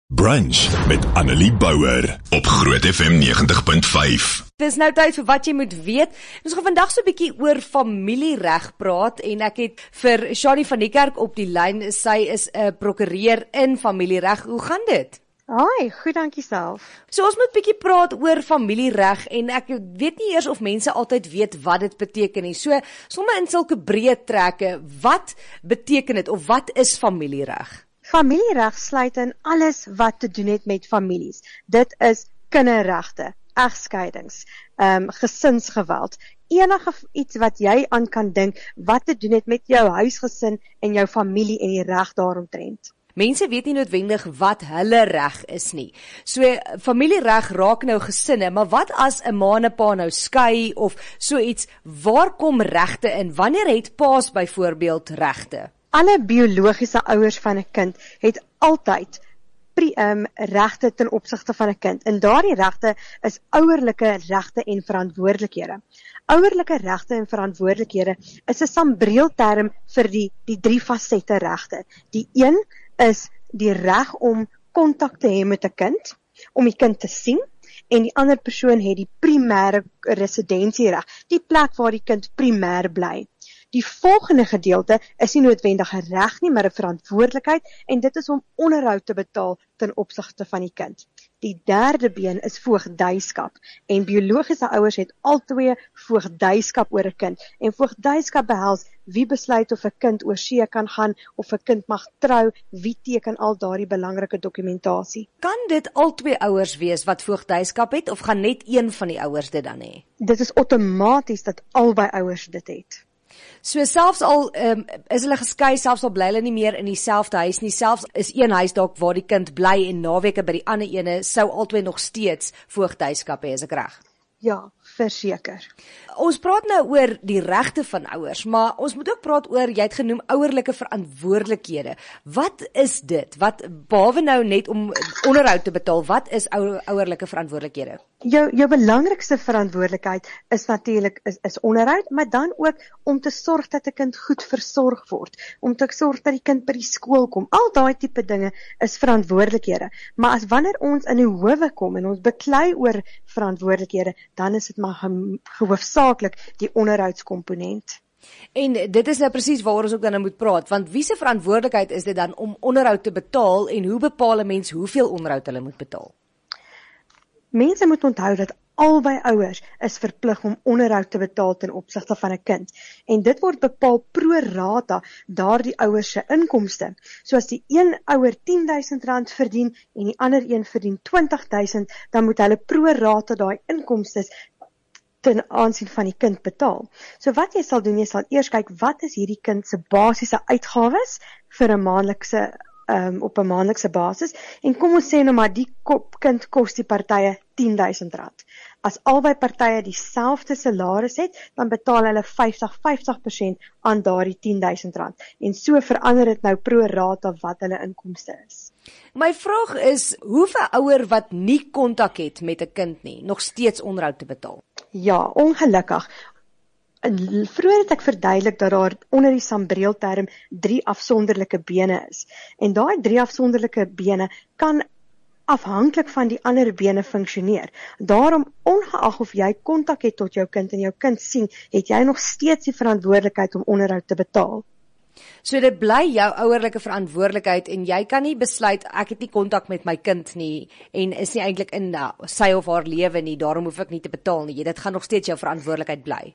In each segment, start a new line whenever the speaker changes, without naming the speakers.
Brunch met Annelie Bouwer op Groot FM 90.5.
Dis nou tyd vir wat jy moet weet. Ons gaan vandag so 'n bietjie oor familiereg praat en ek het vir Shani van die Kerk op die lyn. Sy is 'n prokureur in familiereg. Hoe gaan dit?
Hoi, goed, dankie self.
So ons moet bietjie praat oor familiereg en ek weet nie eers of mense altyd weet wat dit beteken nie. So sommer in sulke breë trekke, wat beteken dit of wat is familiereg?
Familiereg sluit in alles wat te doen het met families. Dit is kinderregte, egskeidings, gesinsgeweld, enige iets wat jy aan kan dink wat te doen het met jou huisgesin en jou familie en die reg daaromtrent.
Mense weet nie noodwendig wat hulle reg is nie. So familiereg raak nou gesinne, maar wat as 'n ma en 'n pa nou skei of so iets, waar kom regte in? Wanneer het paas byvoorbeeld regte?
Alle biologiese ouers van 'n kind het altyd regte ten opsigte van 'n kind. En daardie regte is ouerlike regte en verantwoordelikhede. Ouerlike regte en verantwoordelikhede is 'n sambreelterm vir die 3 fasette regte. Die een is die reg om kontak te hê met 'n kind, om die kind te sien, en die ander persoon het die primêre residensiereg, die plek waar die kind primêr bly. Die volgende gedeelte is nie noodwendig 'n reg nie, maar 'n verantwoordelikheid, en dit is om onderhoud te betaal ten opsigte van die kind. Die derde been is voogdyskap, en biologiese ouers het albei voogdyskap oor 'n kind, en voogdyskap behels wie besluit of 'n kind oor see kan gaan, of 'n kind mag trou, wie teken al daardie belangrike dokumentasie.
Kan dit albei ouers wees wat voogdyskap het, of gaan net een van die ouers dit dan hê?
Dit is outomaties dat albei ouers dit het.
So selfs al is hulle geskei, selfs al bly hulle nie meer in dieselfde huis nie, selfs is een huis dalk waar die kind bly en naweke by die ander ene, sou albei nog steeds voogdyskap hê, is ek reg?
Ja, verseker.
Ons praat nou oor die regte van ouers, maar ons moet ook praat oor, jy het genoem, ouerlike verantwoordelikhede. Wat is dit? Wat, behalwe nou net om onderhoud te betaal, wat is ouerlike verantwoordelikhede?
Jou belangrikste verantwoordelikheid is natuurlik is onderhoud, maar dan ook om te sorg dat 'n kind goed versorg word, om te sorg dat die kind by die skool kom. Al daai tipe dinge is verantwoordelikhede. Maar as wanneer ons in die howe kom en ons beklei oor verantwoordelikhede, dan is dit maar hoofsaaklik die onderhoudskomponent.
En dit is nou presies waaroor ons ook dan moet praat, want wie se verantwoordelikheid is dit dan om onderhoud te betaal en hoe bepaal 'n mens hoeveel onderhoud hulle moet betaal?
Mense moet onthou dat albei ouers is verplig om onderhoud te betaal ten opsigte van 'n kind. En dit word bepaal pro rata daardie ouers se inkomste. So as die een ouer R10,000 verdien en die ander een verdien R20,000, dan moet hulle pro rata daai inkomste ten aansien van die kind betaal. So wat jy sal doen, jy sal eers kyk wat is hierdie kind se basiese uitgawes vir 'n maandelikse op 'n maandelikse basis, en kom ons sê nou maar die kind kos die partye R10,000. As albei partye dieselfde salaris het, dan betaal hulle 50% aan daardie R10,000, en so verander dit nou pro rata wat hulle inkomste is.
My vraag is, hoeveel ouer wat nie kontak het met 'n kind nie, nog steeds onderhoud te betaal?
Ja, ongelukkig. Vroeger het ek verduidelik dat daar onder die sambreelterm 3 afsonderlike bene is. En daai 3 afsonderlike bene kan afhanklik van die ander bene funksioneer. Daarom, ongeag of jy kontak het tot jou kind en jou kind sien, het jy nog steeds die verantwoordelikheid om onderhoud te betaal.
So dit bly jou ouerlike verantwoordelikheid en jy kan nie besluit, ek het nie kontak met my kind nie en is nie eintlik in sy of haar lewe nie, daarom hoef ek nie te betaal nie. Dit gaan nog steeds jou verantwoordelikheid bly.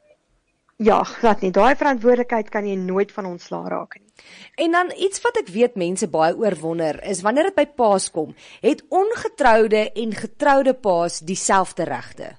Ja, glad nie. Daai verantwoordelikheid kan jy nooit van ontslae raak nie.
En dan iets wat ek weet mense baie oor wonder, is wanneer dit by paas kom, het ongetroude en getroude paas dieselfde regte?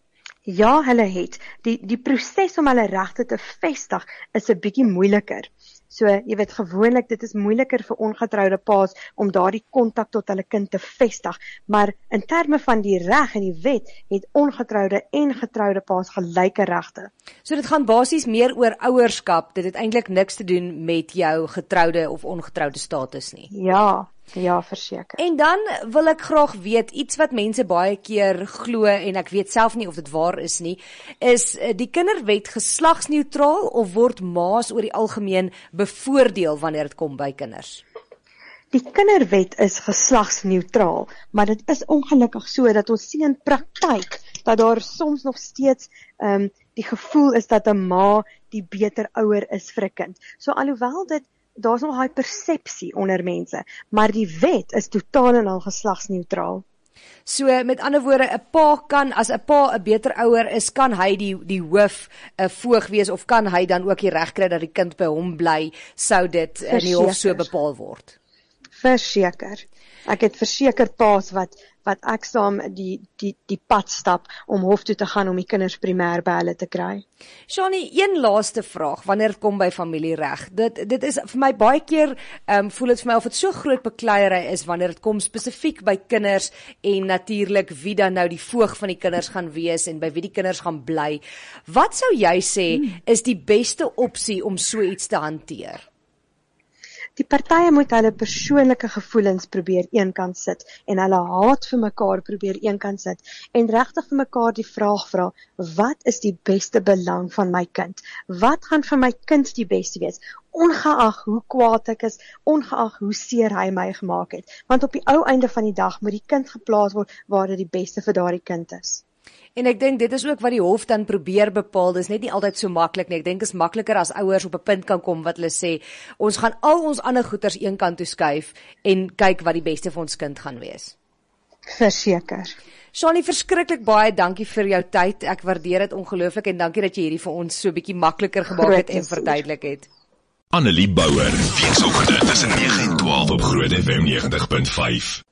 Ja, hulle het. Die proses om hulle regte te vestig is 'n bietjie moeiliker. So, jy weet, gewoonlik dit is moeiliker vir ongetroude paas om daardie kontak tot hulle kind te vestig, maar in terme van die reg en die wet het ongetroude en getroude paas gelyke regte.
So dit gaan basies meer oor ouerskap, dit het eintlik niks te doen met jou getroude of ongetroude status nie.
Ja, verseker.
En dan wil ek graag weet, iets wat mense baie keer glo, en ek weet self nie of dit waar is nie, is die kinderwet geslagsneutraal of word ma's oor die algemeen bevoordeel wanneer dit kom by kinders?
Die kinderwet is geslagsneutraal, maar dit is ongelukkig so dat ons sien in praktyk dat daar soms nog steeds die gevoel is dat 'n ma die beter ouer is vir 'n kind. So alhoewel daar's nog daai persepsie onder mense, maar die wet is totaal en al geslagsneutraal.
So met ander woorde, 'n pa kan, as 'n pa 'n beter ouer is, kan hy die hoof 'n voog wees, of kan hy dan ook die reg kry dat die kind by hom bly, sou dit in die hof so bepaal word?
Verseker. Ek het verseker paas wat ek saam die pad stap om hof toe te gaan om die kinders primêr by hulle te kry.
Shani, een laaste vraag wanneer dit kom by familiereg. Dit is vir my baie keer voel dit vir my of dit so groot bekleierery is wanneer dit kom spesifiek by kinders en natuurlik wie dan nou die voog van die kinders gaan wees en by wie die kinders gaan bly. Wat sou jy sê is die beste opsie om so iets te hanteer?
Die partye moet hulle persoonlike gevoelens probeer eenkant sit en hulle haat vir mekaar probeer eenkant sit en regtig vir mekaar die vraag vra, wat is die beste belang van my kind? Wat gaan vir my kind die beste wees? Ongeag hoe kwaad ek is, ongeag hoe seer hy my gemaak het. Want op die ou einde van die dag moet die kind geplaas word waar dit die beste vir daardie kind is.
En ek dink dit is ook wat die hof dan probeer bepaal. Dis net nie altyd so maklik nie. Ek dink is makliker as ouers op 'n punt kan kom wat hulle sê, ons gaan al ons ander goeders eenkant toe skuif en kyk wat die beste vir ons kind gaan wees.
Verseker.
Shani, verskriklik baie dankie vir jou tyd. Ek waardeer dit ongelooflik en dankie dat jy hierdie vir ons so bietjie makliker gemaak het en verduidelik het.
Annelie Bouwer, weekoggend tussen 9 en 12 op Groot FM 90.5.